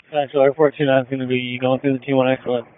So Air 429 is going to be going through the T1 excellent.